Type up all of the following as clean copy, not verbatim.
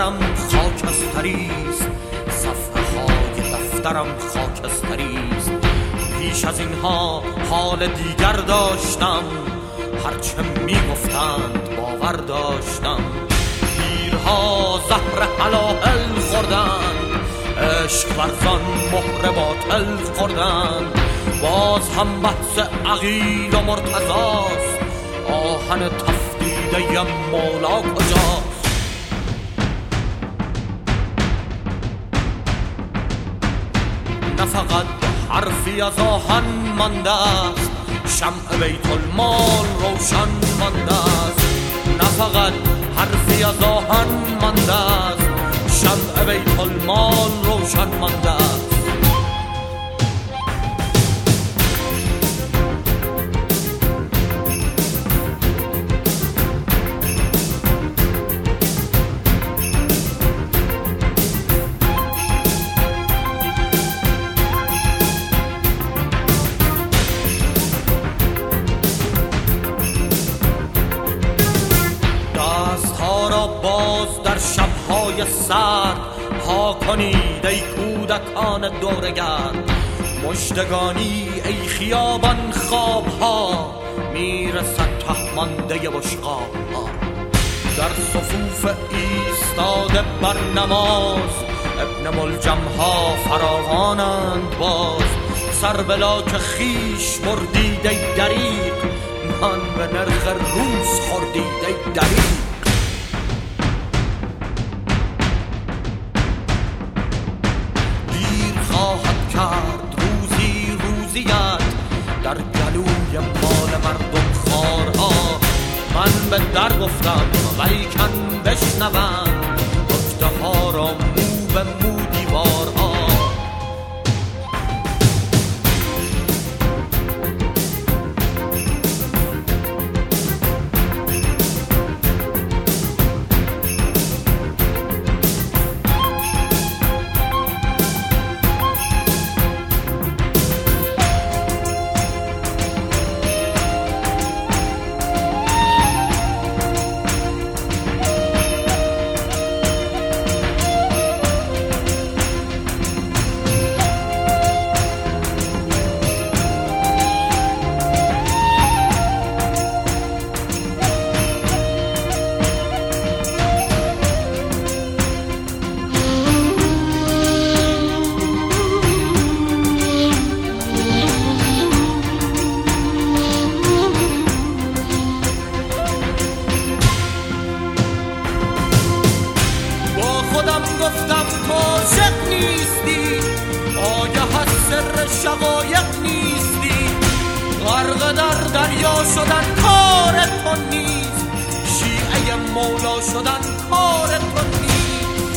دفترم خاکستریست، صفحه های دفترم خاکستریست. پیش از اینها حال دیگر داشتم، هرچه میگفتند باور داشتم. پیرها زهر حلاحل خوردند، عشق ورزان مهر باطل خوردند. باز هم بحث عقیل و مرتضاست، آهن تفدیده مولا کجاست؟ نه فقط حرفی از آهن مانده است، شمع بیت المال روشن مانده است. نه فقط حرفی از آهن مانده است، شمع بیت المال روشن مانده است. باز در شب‌های سرد ها کنید ای کودکان دورگرد. مژدگانی ای خیابان خواب‌ها، میرسد ته مانده بشقاب‌ها. در صفوف ایستاده بر نماز، ابن ملجم‌ها فراوانند باز. سر بلا که خیش بردید ای دریغ، من به نرخ روز خوردید ای دریغ. کرد روزی روزیت در گلوی مال مردم خارها. من به در گفتم ولیکن بشنوم، گفته ها را مو به مو دیوارها. گفتم عاشق نیستی، آگه از سر شقایق نیستی. غرق در دریا شدن کار تو نیست، شیعه مولا شدن کار تو نیست.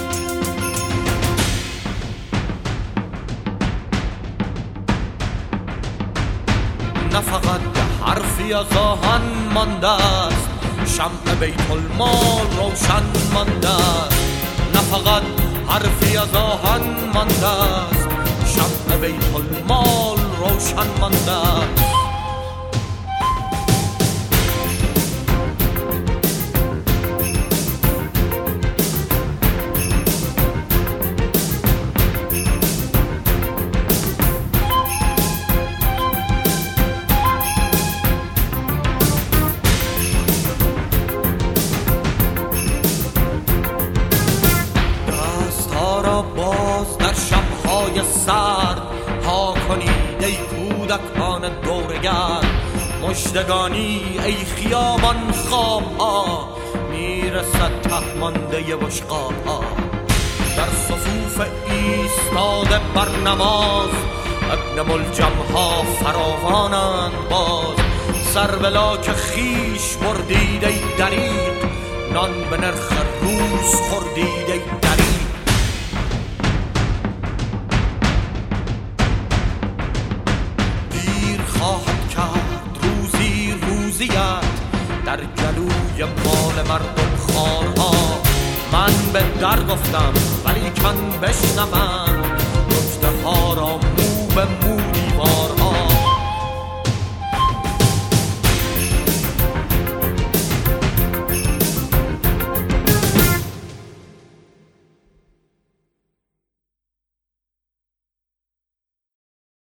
نه فقط حرفی از آهن مانده است، شمع بیت المال روشن مانده است. نه فقط حرفی از آهن مانده است، شمع بیت المال روشن مانده است. باز در شب‌های سرد ها کنید ای کودکان دورگرد. مژدگانی ای خیابان خواب‌ها، میرسد ته مانده بشقاب‌ها. در صفوف ایستاده بر نماز، ابن ملجم‌ها فراوانند باز. سر بلا که خیش بردید ای دریغ، نان به نرخ روز خوردید ای دریغ. خواهد کرد روزی روزیت در گلوی مال مردم خارها. من به در گفتم ولیکن بشنوم، گفته ها را مو به مو دیوار